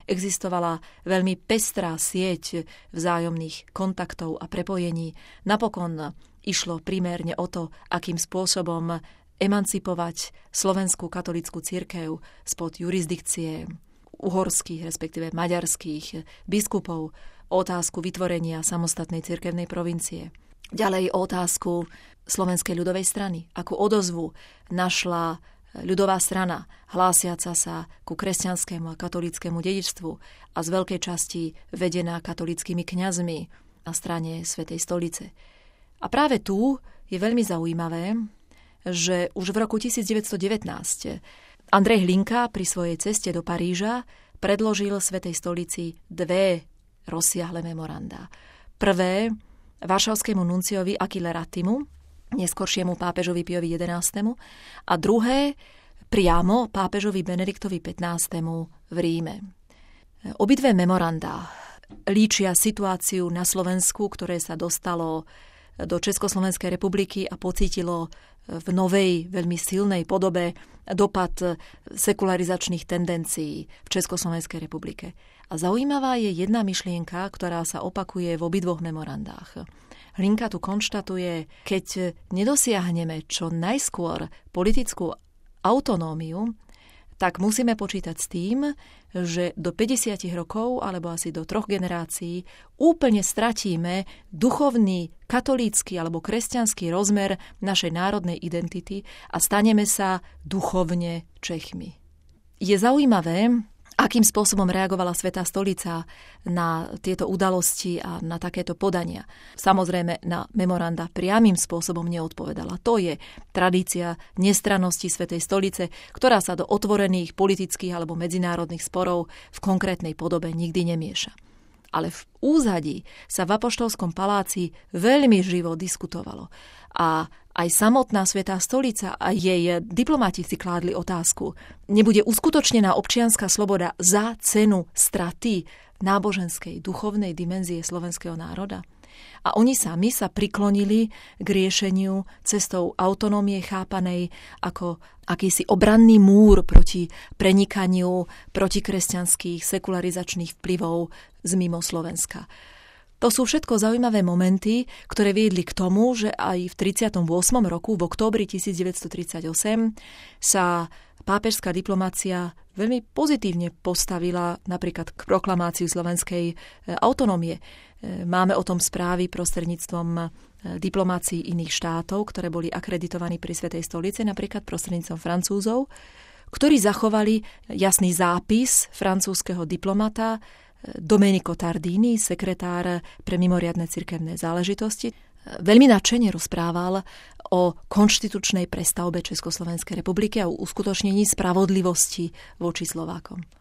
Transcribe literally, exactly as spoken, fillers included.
Existovala veľmi pestrá sieť vzájomných kontaktov a prepojení. Napokon išlo primárne o to, akým spôsobom emancipovať slovenskú katolícku cirkev spod jurisdikcie uhorských, respektíve maďarských biskupov, otázku vytvorenia samostatnej cirkevnej provincie. Ďalej otázku Slovenskej ľudovej strany. Akú odozvu našla ľudová strana, hlásiaca sa ku kresťanskému a katolíckému dedičstvu a z veľkej časti vedená katolíckymi kňazmi na strane Svätej stolice. A práve tu je veľmi zaujímavé, že už v roku devätnásťstodevätnásť Andrej Hlinka pri svojej ceste do Paríža predložil Svätej stolici dve rozsiahle memorandá. Prvé varšavskému nunciovi Achille Rattimu, neskoršiemu pápežovi Piovi jedenástemu, a druhé priamo pápežovi Benediktovi pätnástemu v Ríme. Obidve memorandá líčia situáciu na Slovensku, ktoré sa dostalo do Československej republiky a pocítilo v novej, veľmi silnej podobe dopad sekularizačných tendencií v Československej republike. A zaujímavá je jedna myšlienka, ktorá sa opakuje v obidvoch memorandách. Hlinka tu konštatuje, keď nedosiahneme čo najskôr politickú autonómiu, tak musíme počítať s tým, že do päťdesiat rokov, alebo asi do troch generácií, úplne stratíme duchovný, katolícky alebo kresťanský rozmer našej národnej identity a staneme sa duchovne Čechmi. Je zaujímavé, akým spôsobom reagovala Svätá stolica na tieto udalosti a na takéto podania. Samozrejme, na memoranda priamym spôsobom neodpovedala. To je tradícia nestrannosti Svätej stolice, ktorá sa do otvorených politických alebo medzinárodných sporov v konkrétnej podobe nikdy nemieša. Ale v úzadí sa v Apoštolskom paláci veľmi živo diskutovalo. A aj samotná Svätá stolica a jej diplomati si kládli otázku. Nebude uskutočnená občianska sloboda za cenu straty náboženskej, duchovnej dimenzie slovenského národa? A oni sami sa priklonili k riešeniu cestou autonómie chápanej ako akýsi obranný múr proti prenikaniu protikresťanských sekularizačných vplyvov z mimo Slovenska. To sú všetko zaujímavé momenty, ktoré viedli k tomu, že aj v tridsiatom ôsmom roku, v októbri devätnásťstotridsaťosem, sa pápežská diplomácia veľmi pozitívne postavila napríklad k proklamáciu slovenskej autonómie. Máme o tom správy prostredníctvom diplomácií iných štátov, ktoré boli akreditovaní pri Svätej stolici, napríklad prostredníctvom Francúzov, ktorí zachovali jasný zápis francúzskeho diplomata Domenico Tardini, sekretár pre mimoriadne cirkevné záležitosti. Veľmi nadšene rozprával o konštitučnej prestavbe Československej republiky a o uskutočnení spravodlivosti voči Slovákom.